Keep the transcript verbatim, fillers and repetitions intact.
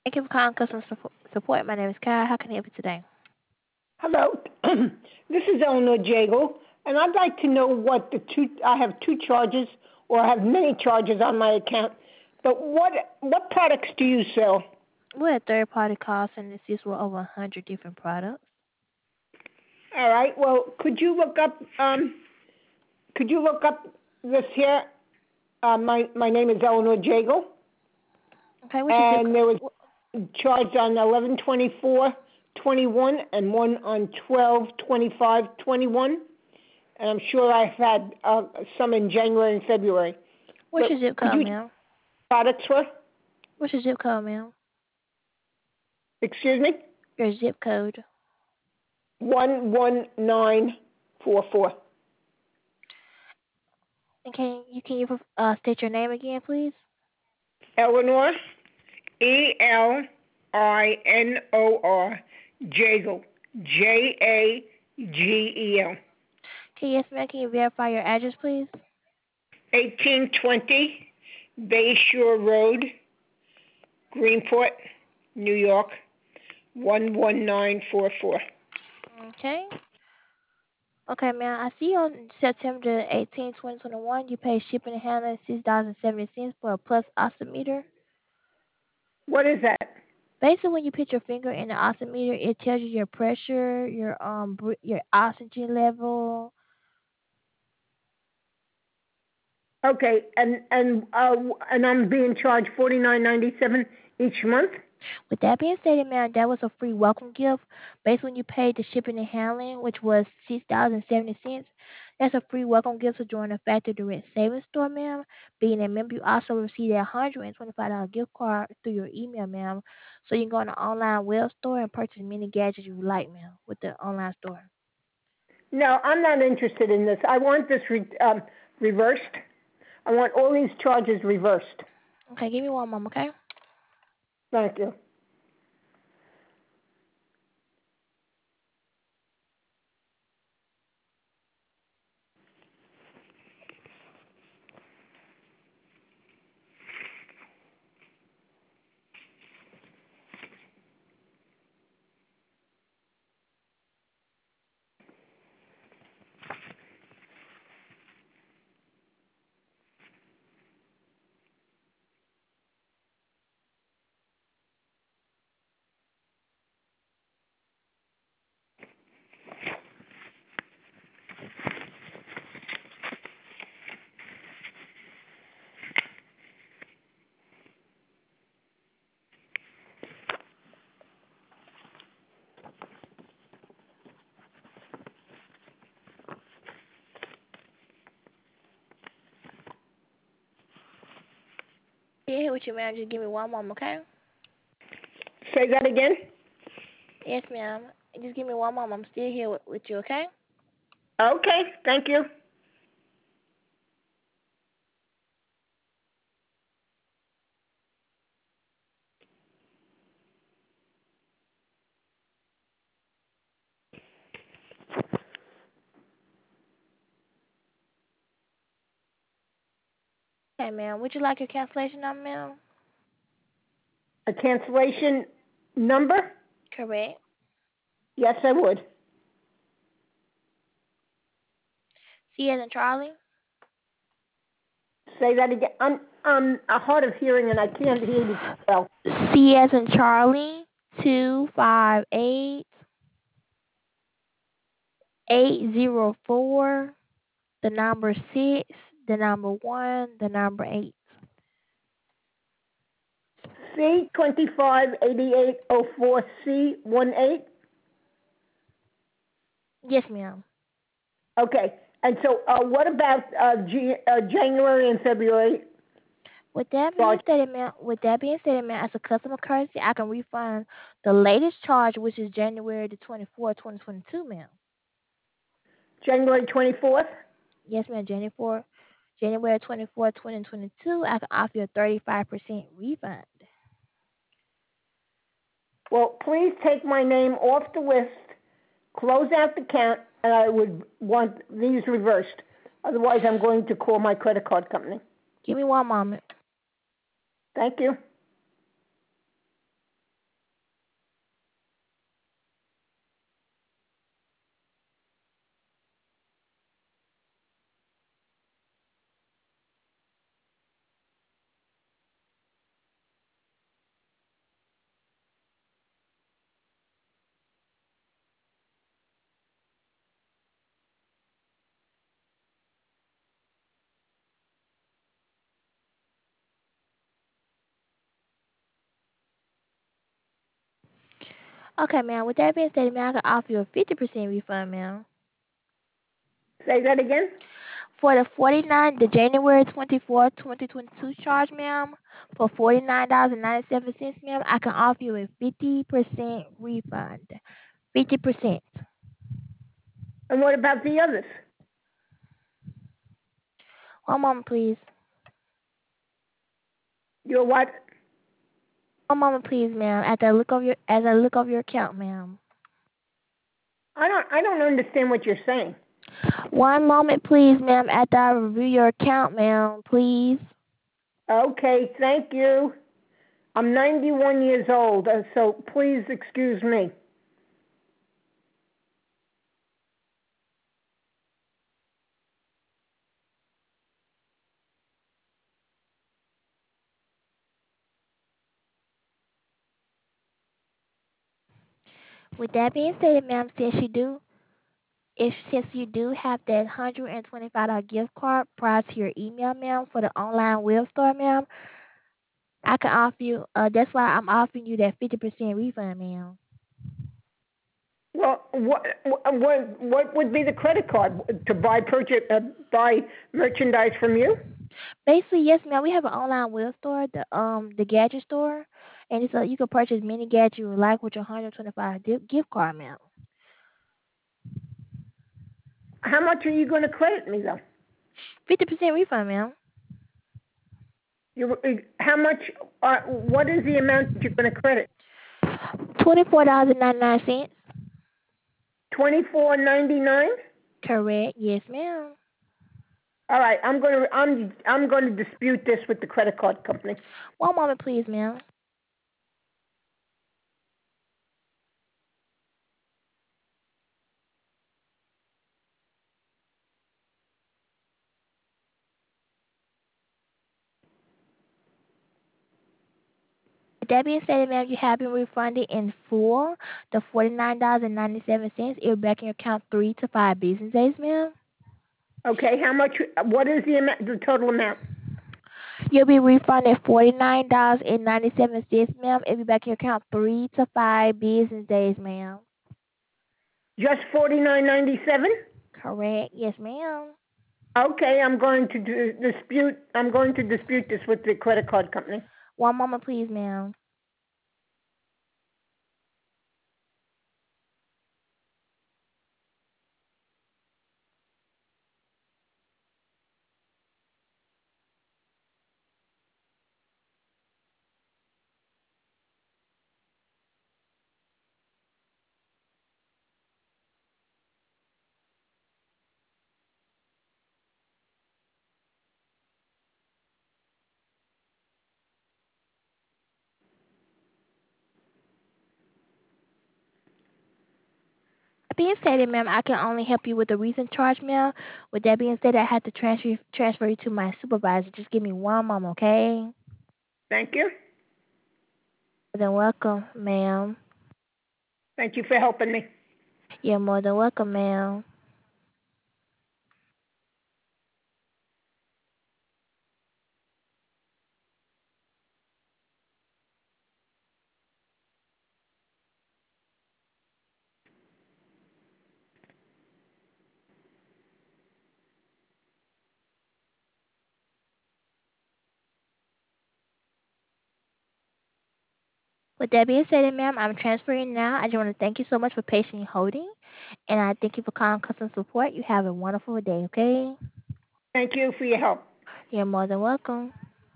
Thank you for calling customer suppo- support. My name is Kyle. How can I help you today? Hello, this is Eleanor Jagle, and I'd like to know what the two. I have two charges, or I have many charges on my account. But what what products do you sell? We're a third party call center that assists with over one hundred different products. All right. Well, could you look up? Um, could you look up this here? Uh, my my name is Eleanor Jagle, Okay, what's your zip and there was code? charged on eleven twenty four twenty one and one on twelve twenty five twenty one. And I'm sure I've had uh, some in January and February. What's your But zip could code, you ma'am? products for? What's your zip code, ma'am? Excuse me? Your zip code. one one nine four four. And can you can you uh, state your name again, please? Eleanor, E L I N O R, Jagle, J A G E L. Okay, yes, ma'am. Can you verify your address, please? eighteen twenty Bayshore Road, Greenport, New York, one one nine four four. Okay. Okay, ma'am. I see on September eighteenth, twenty twenty one, you paid shipping and handling six dollars and seventy cents for a plus oximeter. What is that? Basically, when you put your finger in the oximeter, it tells you your pressure, your um, br- your oxygen level. Okay, and and uh, and I'm being charged forty nine ninety seven each month. With that being said, ma'am, that was a free welcome gift. Basically, when you paid the shipping and handling, which was six dollars and seventy cents, that's a free welcome gift to join the Factory Direct Savings Store, ma'am. Being a member, you also receive a one hundred and twenty five dollar gift card through your email, ma'am. So you can go on the online web store and purchase many gadgets you like, ma'am, with the online store. No, I'm not interested in this. I want this re- um, reversed. I want all these charges reversed. Okay, give me one moment, okay? Thank you. Yeah, here with you, ma'am. Just give me one moment, okay? Say that again. Yes, ma'am. Just give me one moment. I'm still here with, with you, okay? Okay, thank you. Okay, ma'am. Would you like your cancellation number, ma'am? A cancellation number? Correct. Yes, I would. C as in Charlie. Say that again. I'm I'm a hard of hearing and I can't hear you well. C as in Charlie. Two five eight eight zero four. The number six. The number one. The number eight. C twenty five eighty eight oh four C one eight. Yes, ma'am. Okay. And so, uh, what about uh, G- uh, January and February? With that being Charge said, ma'am. With that being said, ma'am, as a customer courtesy, I can refund the latest charge, which is January the twenty fourth, twenty twenty two, ma'am. January twenty fourth. Yes, ma'am. January fourth, January twenty fourth, twenty twenty two. I can offer you a thirty five percent refund. Well, please take my name off the list, close out the account, and I would want these reversed. Otherwise, I'm going to call my credit card company. Give me one moment. Thank you. Okay, ma'am. With that being said, ma'am, I can offer you a fifty percent refund, ma'am. Say that again? For the forty-nine, the January twenty-fourth, twenty twenty-two charge, ma'am, for forty-nine dollars and ninety-seven cents, ma'am, I can offer you a fifty percent refund. fifty percent. And what about the others? One moment, please. Your what? One moment, please, ma'am. As I look over your, as I look over your account, ma'am. I don't I don't understand what you're saying. One moment, please, ma'am. After I review your account, ma'am, please. Okay, thank you. I'm ninety-one years old, uh, so please excuse me. With that being said, ma'am, since you do, if since you do have that hundred and twenty-five dollar gift card prior to your email, ma'am, for the online web store, ma'am, I can offer you. Uh, that's why I'm offering you that fifty percent refund, ma'am. Well, what what what would be the credit card to buy purchase uh, buy merchandise from you? Basically, yes, ma'am. We have an online web store, the um the gadget store, and it's a, you can purchase many gadgets you would like with your hundred twenty-five di- gift card, ma'am. How much are you going to credit me though? Fifty percent refund, ma'am. You how much? Uh, what is the amount that you're going to credit? Twenty-four dollars and ninety-nine cents. Twenty-four ninety-nine. Correct. Yes, ma'am. All right, I'm going to I'm I'm going to dispute this with the credit card company. One moment, please, ma'am. With that being said, ma'am, you have been refunded in full the forty-nine dollars and ninety-seven cents. It'll be back in your account three to five business days, ma'am. Okay, how much? What is the amount? The total amount? You'll be refunded forty-nine dollars and ninety-seven cents, ma'am. It'll be back in your account three to five business days, ma'am. Just forty-nine ninety-seven. Correct. Yes, ma'am. Okay, I'm going to d- dispute. I'm going to dispute this with the credit card company. One moment, please, ma'am. That being said, ma'am, I can only help you with the recent charge, ma'am. With that being said, I have to transfer transfer you to my supervisor. Just give me one moment, okay? Thank you. You're welcome, ma'am. Thank you for helping me. You're more than welcome, ma'am. With that being said, ma'am, I'm transferring now. I just want to thank you so much for patiently holding, and I thank you for calling customer support. You have a wonderful day, okay? Thank you for your help. You're more than welcome.